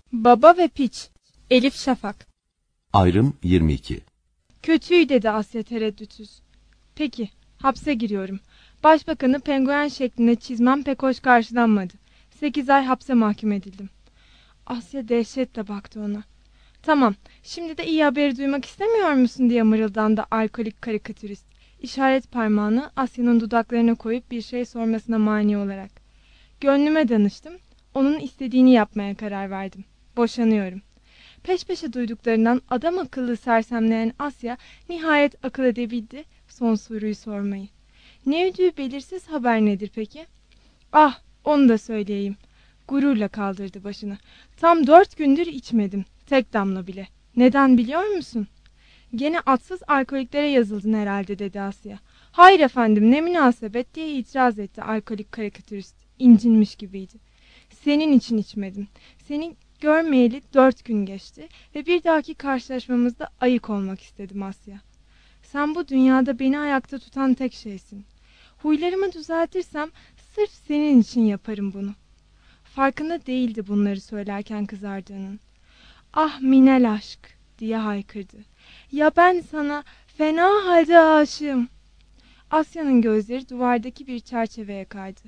Baba ve Piç. Elif Şafak. Ayrım 22. Kötüyü dedi Asya tereddütsüz. Peki, hapse giriyorum. Başbakanı penguen şeklinde çizmem pek hoş karşılanmadı. 8 ay hapse mahkum edildim. Asya dehşetle baktı ona. Tamam, şimdi de iyi haberi duymak istemiyor musun diye mırıldandı alkolik karikatürist. İşaret parmağını Asya'nın dudaklarına koyup bir şey sormasına mani olarak. Gönlüme danıştım. Onun istediğini yapmaya karar verdim. Boşanıyorum. Peş peşe duyduklarından adam akıllı sersemleyen Asya nihayet akıl edebildi son soruyu sormayı. Ne ödüğü belirsiz haber nedir peki? Ah, onu da söyleyeyim. Gururla kaldırdı başını. Tam 4 gündür içmedim. Tek damla bile. Neden biliyor musun? Gene atsız alkoliklere yazıldın herhalde dedi Asya. Hayır efendim, ne münasebet diye itiraz etti alkolik karikatürist. İncinmiş gibiydi. Senin için içmedim. Seni görmeyeli 4 gün geçti ve bir dahaki karşılaşmamızda ayık olmak istedim Asya. Sen bu dünyada beni ayakta tutan tek şeysin. Huylarımı düzeltirsem sırf senin için yaparım bunu. Farkında değildi bunları söylerken kızardığının. Ah minel aşk diye haykırdı. Ya ben sana fena halde aşığım. Asya'nın gözleri duvardaki bir çerçeveye kaydı.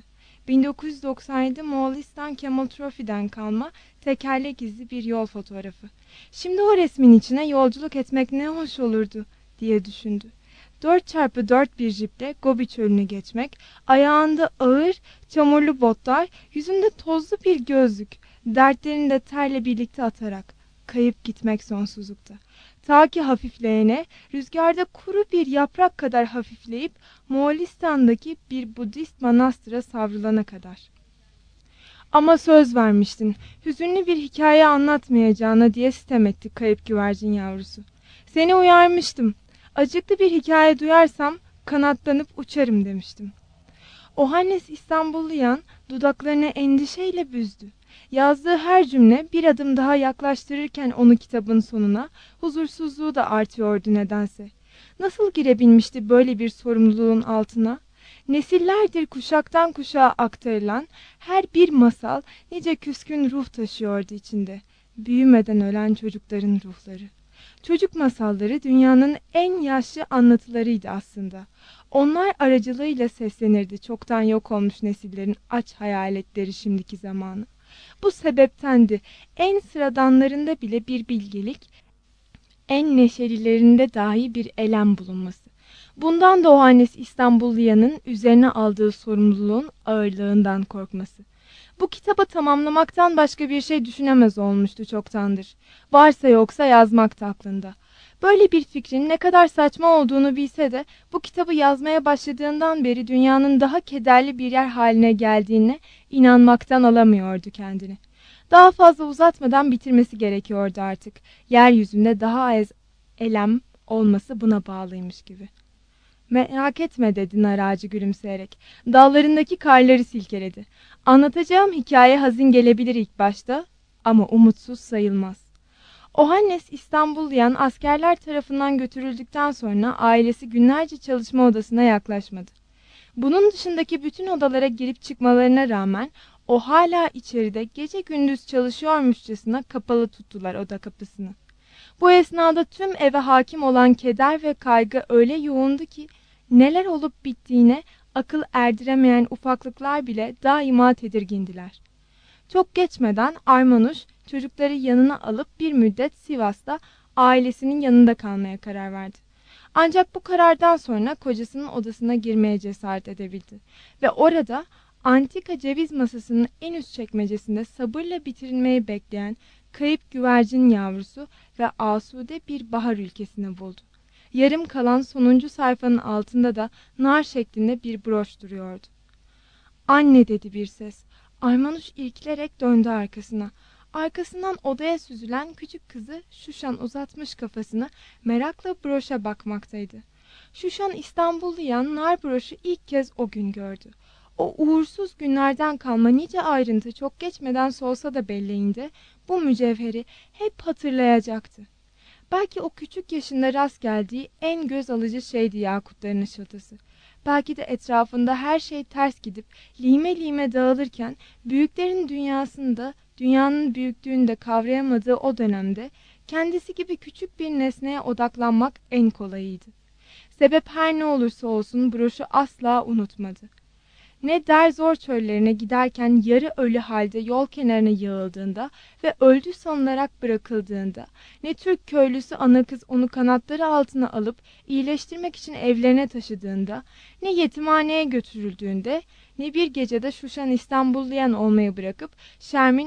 1997 Moğolistan Camel Trophy'den kalma tekerlek izli bir yol fotoğrafı. Şimdi o resmin içine yolculuk etmek ne hoş olurdu diye düşündü. 4x4 bir jiple Gobi çölünü geçmek, ayağında ağır, çamurlu botlar, yüzünde tozlu bir gözlük, dertlerini de terle birlikte atarak, kayıp gitmek sonsuzlukta. Ta ki hafifleyene, rüzgarda kuru bir yaprak kadar hafifleyip Moğolistan'daki bir Budist manastıra savrulana kadar. Ama söz vermiştin, hüzünlü bir hikaye anlatmayacağına diye sitem etti kayıp güvercin yavrusu. Seni uyarmıştım. Acıklı bir hikaye duyarsam kanatlanıp uçarım demiştim. Ohannes İstanbulluyan dudaklarını endişeyle büzdü. Yazdığı her cümle bir adım daha yaklaştırırken onu kitabın sonuna, huzursuzluğu da artıyordu nedense. Nasıl girebilmişti böyle bir sorumluluğun altına? Nesillerdir kuşaktan kuşağa aktarılan her bir masal nice küskün ruh taşıyordu içinde. Büyümeden ölen çocukların ruhları. Çocuk masalları dünyanın en yaşlı anlatılarıydı aslında. Onlar aracılığıyla seslenirdi çoktan yok olmuş nesillerin aç hayaletleri şimdiki zamanı. Bu sebeptendi en sıradanlarında bile bir bilgelik, en neşelilerinde dahi bir elem bulunması. Bundan da Ohannes İstanbulluyanın üzerine aldığı sorumluluğun ağırlığından korkması. Bu kitabı tamamlamaktan başka bir şey düşünemez olmuştu çoktandır. Varsa yoksa yazmak aklında. Böyle bir fikrin ne kadar saçma olduğunu bilse de bu kitabı yazmaya başladığından beri dünyanın daha kederli bir yer haline geldiğine inanmaktan alamıyordu kendini. Daha fazla uzatmadan bitirmesi gerekiyordu artık. Yeryüzünde daha az elem olması buna bağlıymış gibi. Merak etme dedi nar ağacı gülümseyerek. Dallarındaki karları silkeledi. Anlatacağım hikaye hazin gelebilir ilk başta ama umutsuz sayılmaz. Ohannes İstanbulluyan askerler tarafından götürüldükten sonra ailesi günlerce çalışma odasına yaklaşmadı. Bunun dışındaki bütün odalara girip çıkmalarına rağmen o hala içeride gece gündüz çalışıyormuşçasına kapalı tuttular oda kapısını. Bu esnada tüm eve hakim olan keder ve kaygı öyle yoğundu ki neler olup bittiğine akıl erdiremeyen ufaklıklar bile daima tedirgindiler. Çok geçmeden Armanuş çocukları yanına alıp bir müddet Sivas'ta ailesinin yanında kalmaya karar verdi. Ancak bu karardan sonra kocasının odasına girmeye cesaret edebildi. Ve orada antika ceviz masasının en üst çekmecesinde sabırla bitirilmeyi bekleyen kayıp güvercin yavrusu ve asude bir bahar ülkesini buldu. Yarım kalan sonuncu sayfanın altında da nar şeklinde bir broş duruyordu. Anne dedi bir ses. Armanuş irkilerek döndü arkasına. Arkasından odaya süzülen küçük kızı Şuşan uzatmış kafasını merakla broşa bakmaktaydı. Şuşan İstanbulluyan nar broşu ilk kez o gün gördü. O uğursuz günlerden kalma nice ayrıntı çok geçmeden solsa da belleğinde bu mücevheri hep hatırlayacaktı. Belki o küçük yaşında rast geldiği en göz alıcı şeydi yakutların ışıltısı. Belki de etrafında her şey ters gidip lime lime dağılırken büyüklerin dünyasında dünyanın büyüklüğünü de kavrayamadığı o dönemde kendisi gibi küçük bir nesneye odaklanmak en kolayıydı. Sebep her ne olursa olsun broşu asla unutmadı. Ne Derzor çöllerine giderken yarı ölü halde yol kenarına yığıldığında ve öldü sanılarak bırakıldığında, ne Türk köylüsü ana kız onu kanatları altına alıp iyileştirmek için evlerine taşıdığında, ne yetimhaneye götürüldüğünde, ne bir gecede Şuşan İstanbulluyan olmayı bırakıp Şermin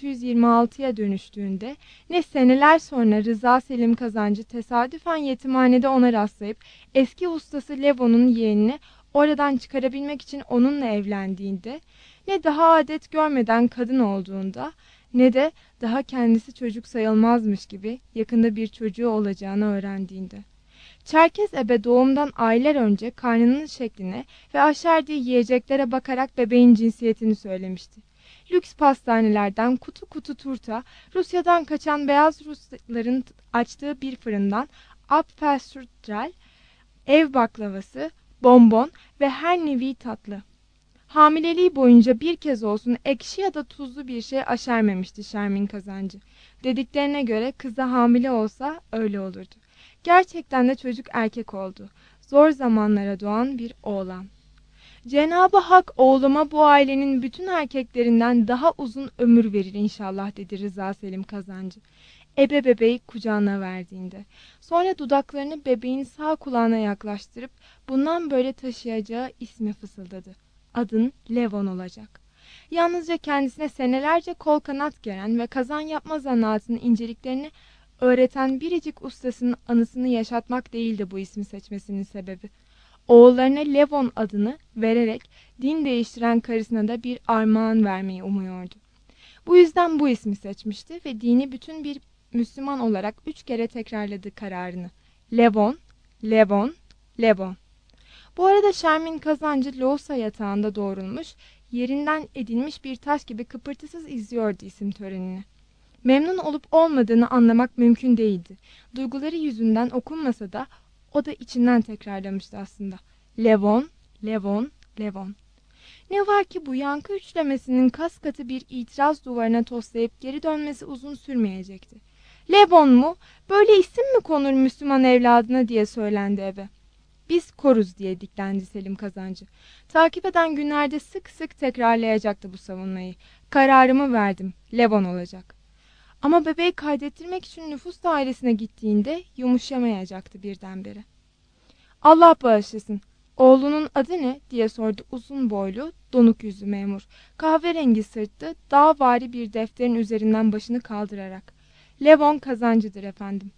626'ya dönüştüğünde, ne seneler sonra Rıza Selim Kazancı tesadüfen yetimhanede ona rastlayıp eski ustası Levon'un yeğenini oradan çıkarabilmek için onunla evlendiğinde, ne daha adet görmeden kadın olduğunda, ne de daha kendisi çocuk sayılmazmış gibi yakında bir çocuğu olacağını öğrendiğinde. Çerkez ebe doğumdan aylar önce karnının şekline ve aşerdiği yiyeceklere bakarak bebeğin cinsiyetini söylemişti. Lüks pastanelerden kutu kutu turta, Rusya'dan kaçan beyaz Rusların açtığı bir fırından apfelstrudel, ev baklavası, bonbon ve her nevi tatlı. Hamileliği boyunca bir kez olsun ekşi ya da tuzlu bir şey aşermemişti Şermin Kazancı. Dediklerine göre kızı hamile olsa öyle olurdu. Gerçekten de çocuk erkek oldu. Zor zamanlara doğan bir oğlan. Cenab-ı Hak oğluma bu ailenin bütün erkeklerinden daha uzun ömür verir inşallah dedi Rıza Selim Kazancı. Ebe bebeği kucağına verdiğinde. Sonra dudaklarını bebeğin sağ kulağına yaklaştırıp bundan böyle taşıyacağı ismi fısıldadı. Adın Levon olacak. Yalnızca kendisine senelerce kol kanat geren ve kazan yapma zanaatının inceliklerini öğreten biricik ustasının anısını yaşatmak değildi bu ismi seçmesinin sebebi. Oğullarına Levon adını vererek din değiştiren karısına da bir armağan vermeyi umuyordu. Bu yüzden bu ismi seçmişti ve dini bütün bir Müslüman olarak 3 kere tekrarladı kararını. Levon, Levon, Levon. Bu arada Şermin Kazancı loğusa yatağında doğrulmuş, yerinden edilmiş bir taş gibi kıpırtısız izliyordu isim törenini. Memnun olup olmadığını anlamak mümkün değildi. Duyguları yüzünden okunmasa da o da içinden tekrarlamıştı aslında. Levon, Levon, Levon. Ne var ki bu yankı üçlemesinin kas katı bir itiraz duvarına toslayıp geri dönmesi uzun sürmeyecekti. Levon mu? Böyle isim mi konur Müslüman evladına diye söylendi ebe. Biz koruz diye diklendi Selim Kazancı. Takip eden günlerde sık sık tekrarlayacaktı bu savunmayı. Kararımı verdim. Levon olacak. Ama bebeği kaydettirmek için nüfus dairesine gittiğinde yumuşamayacaktı birdenbire. Allah bağışlasın. Oğlunun adı ne diye sordu uzun boylu, donuk yüzlü memur. Kahverengi sırtlı, dağvari bir defterin üzerinden başını kaldırarak. Levon Kazancı'dır efendim.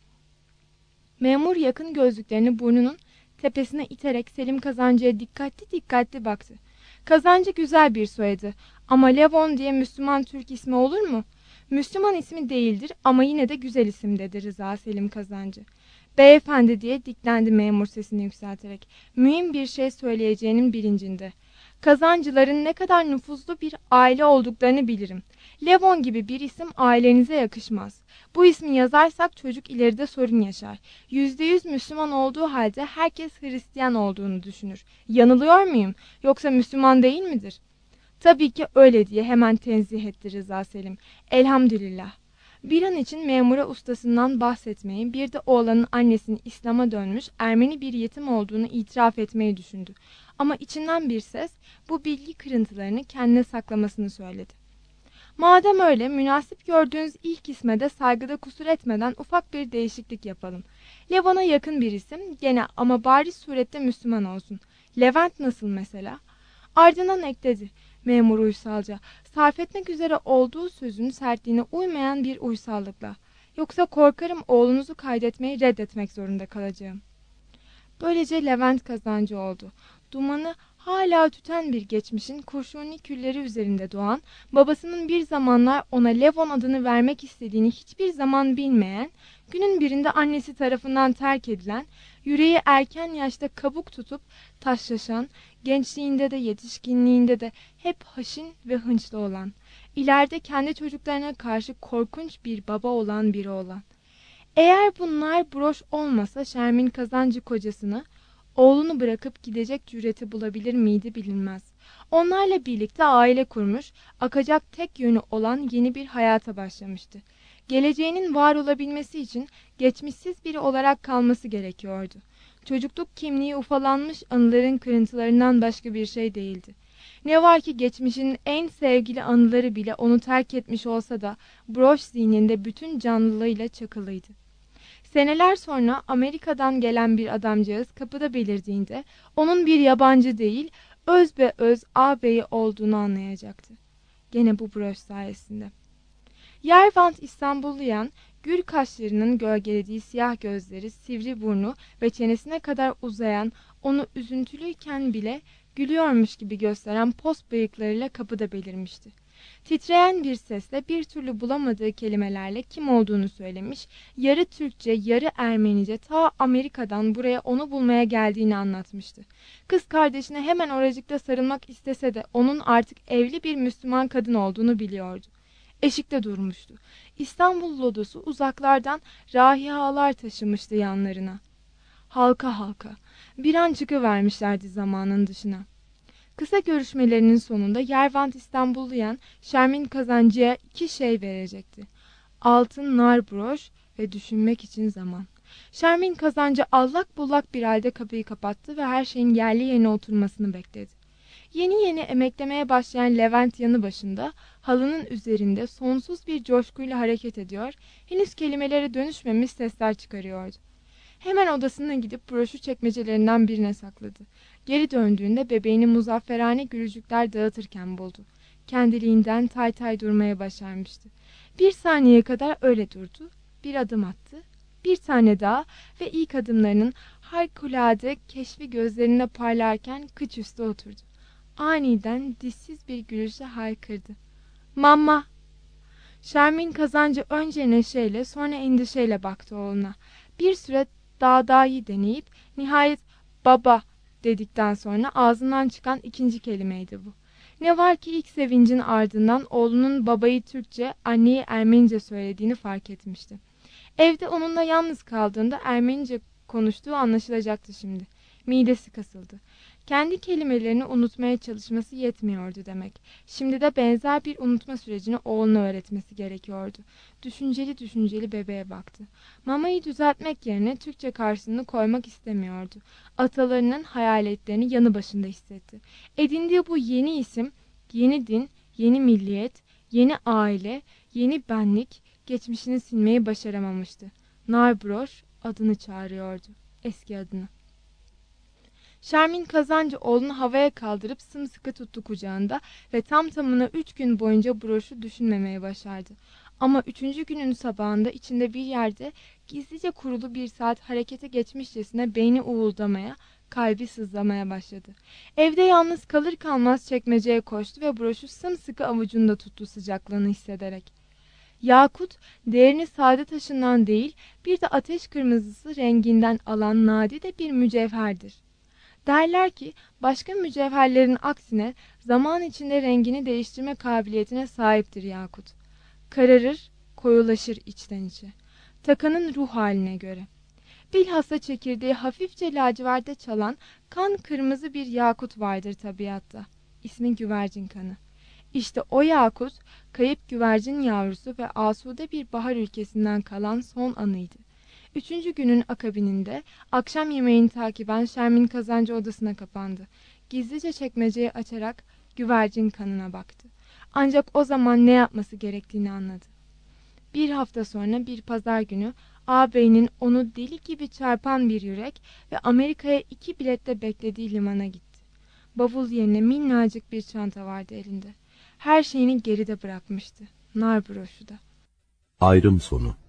Memur yakın gözlüklerini burnunun tepesine iterek Selim Kazancı'ya dikkatli dikkatli baktı. Kazancı güzel bir soyadı ama Levon diye Müslüman Türk ismi olur mu? Müslüman ismi değildir ama yine de güzel isim dedi Rıza Selim Kazancı. Beyefendi diye diklendi memur sesini yükselterek. Mühim bir şey söyleyeceğinin bilincinde. Kazancıların ne kadar nüfuzlu bir aile olduklarını bilirim. Levon gibi bir isim ailenize yakışmaz. Bu ismi yazarsak çocuk ileride sorun yaşar. %100 Müslüman olduğu halde herkes Hristiyan olduğunu düşünür. Yanılıyor muyum? Yoksa Müslüman değil midir? Tabii ki öyle diye hemen tenzih etti Rıza Selim. Elhamdülillah. Bir an için memura ustasından bahsetmeyi, bir de oğlanın annesinin İslam'a dönmüş Ermeni bir yetim olduğunu itiraf etmeyi düşündü. Ama içinden bir ses bu bilgi kırıntılarını kendine saklamasını söyledi. Madem öyle, münasip gördüğünüz ilk isme de saygıda kusur etmeden ufak bir değişiklik yapalım. Levon'a yakın bir isim, gene ama bariz surette Müslüman olsun. Levent nasıl mesela? Ardından ekledi. Memur uysalca, sarf etmek üzere olduğu sözün sertliğine uymayan bir uysallıkla. Yoksa korkarım oğlunuzu kaydetmeyi reddetmek zorunda kalacağım. Böylece Levent Kazancı oldu. Dumanı hala tüten bir geçmişin kurşuni külleri üzerinde doğan, babasının bir zamanlar ona Levon adını vermek istediğini hiçbir zaman bilmeyen, günün birinde annesi tarafından terk edilen, yüreği erken yaşta kabuk tutup taşlaşan, gençliğinde de yetişkinliğinde de hep haşin ve hınçlı olan, ileride kendi çocuklarına karşı korkunç bir baba olan biri olan. Eğer bunlar broş olmasa Şermin Kazancı kocasını, oğlunu bırakıp gidecek cüreti bulabilir miydi bilinmez. Onlarla birlikte aile kurmuş, akacak tek yönü olan yeni bir hayata başlamıştı. Geleceğinin var olabilmesi için geçmişsiz biri olarak kalması gerekiyordu. Çocukluk kimliği ufalanmış anıların kırıntılarından başka bir şey değildi. Ne var ki geçmişin en sevgili anıları bile onu terk etmiş olsa da broş zihninde bütün canlılığıyla çakılıydı. Seneler sonra Amerika'dan gelen bir adamcağız kapıda belirdiğinde onun bir yabancı değil, özbeöz ağabeyi olduğunu anlayacaktı. Gene bu broş sayesinde. Yervant İstanbulluyan, gür kaşlarının gölgelediği siyah gözleri, sivri burnu ve çenesine kadar uzayan, onu üzüntülüyken bile gülüyormuş gibi gösteren pos bıyıklarıyla kapıda belirmişti. Titreyen bir sesle bir türlü bulamadığı kelimelerle kim olduğunu söylemiş, yarı Türkçe, yarı Ermenice ta Amerika'dan buraya onu bulmaya geldiğini anlatmıştı. Kız kardeşine hemen oracıkta sarılmak istese de onun artık evli bir Müslüman kadın olduğunu biliyordu. Eşikte durmuştu. İstanbul lodosu uzaklardan rahihalar taşımıştı yanlarına. Halka halka bir an çıkıvermişlerdi zamanın dışına. Kısa görüşmelerinin sonunda Yervant İstanbulluyan Şermin Kazancı'ya 2 şey verecekti. Altın nar broş ve düşünmek için zaman. Şermin Kazancı allak bullak bir halde kapıyı kapattı ve her şeyin yerli yerine oturmasını bekledi. Yeni yeni emeklemeye başlayan Levent yanı başında, halının üzerinde sonsuz bir coşkuyla hareket ediyor, henüz kelimelere dönüşmemiş sesler çıkarıyordu. Hemen odasına gidip broşu çekmecelerinden birine sakladı. Geri döndüğünde bebeğini muzafferane gülücükler dağıtırken buldu. Kendiliğinden tay tay durmaya başarmıştı. 1 saniye kadar öyle durdu, bir adım attı, bir tane daha ve ilk adımlarının harikulade keşfi gözlerinde parlarken kıç üstü oturdu. Aniden dişsiz bir gülüşle haykırdı. Mama! Şermin Kazancı önce neşeyle sonra endişeyle baktı oğluna. Bir süre dağdayı deneyip nihayet baba dedikten sonra ağzından çıkan 2. kelimeydi bu. Ne var ki ilk sevincin ardından oğlunun babayı Türkçe, anneyi Ermenice söylediğini fark etmişti. Evde onunla yalnız kaldığında Ermenice konuştuğu anlaşılacaktı şimdi. Midesi kasıldı. Kendi kelimelerini unutmaya çalışması yetmiyordu demek. Şimdi de benzer bir unutma sürecini oğluna öğretmesi gerekiyordu. Düşünceli düşünceli bebeğe baktı. Mamayı düzeltmek yerine Türkçe karşılığını koymak istemiyordu. Atalarının hayaletlerini yanı başında hissetti. Edindiği bu yeni isim, yeni din, yeni milliyet, yeni aile, yeni benlik geçmişini silmeyi başaramamıştı. Narbroş adını çağırıyordu. Eski adını. Şermin Kazancı oğlunu havaya kaldırıp sımsıkı tuttu kucağında ve tam tamına 3 gün boyunca broşu düşünmemeye başardı. Ama 3. günün sabahında içinde bir yerde gizlice kurulu bir saat harekete geçmişçesine beyni uğuldamaya, kalbi sızlamaya başladı. Evde yalnız kalır kalmaz çekmeceye koştu ve broşu sımsıkı avucunda tuttu sıcaklığını hissederek. Yakut, değerini sade taşından değil, bir de ateş kırmızısı renginden alan nadide bir mücevherdir. Derler ki başka mücevherlerin aksine zaman içinde rengini değiştirme kabiliyetine sahiptir yakut. Kararır, koyulaşır içten içe. Takanın ruh haline göre. Bilhassa çekirdeği hafifçe laciverde çalan kan kırmızı bir yakut vardır tabiatta. İsmi güvercin kanı. İşte o yakut, kayıp güvercin yavrusu ve asude bir bahar ülkesinden kalan son anıydı. 3. günün akabininde akşam yemeğini takiben Şermin Kazancı odasına kapandı. Gizlice çekmeceyi açarak güvercin kanına baktı. Ancak o zaman ne yapması gerektiğini anladı. Bir hafta sonra bir pazar günü ağabeyinin onu deli gibi çarpan bir yürek ve Amerika'ya 2 biletle beklediği limana gitti. Bavul yerine minnacık bir çanta vardı elinde. Her şeyini geride bırakmıştı. Nar broşu da. Ayrım sonu.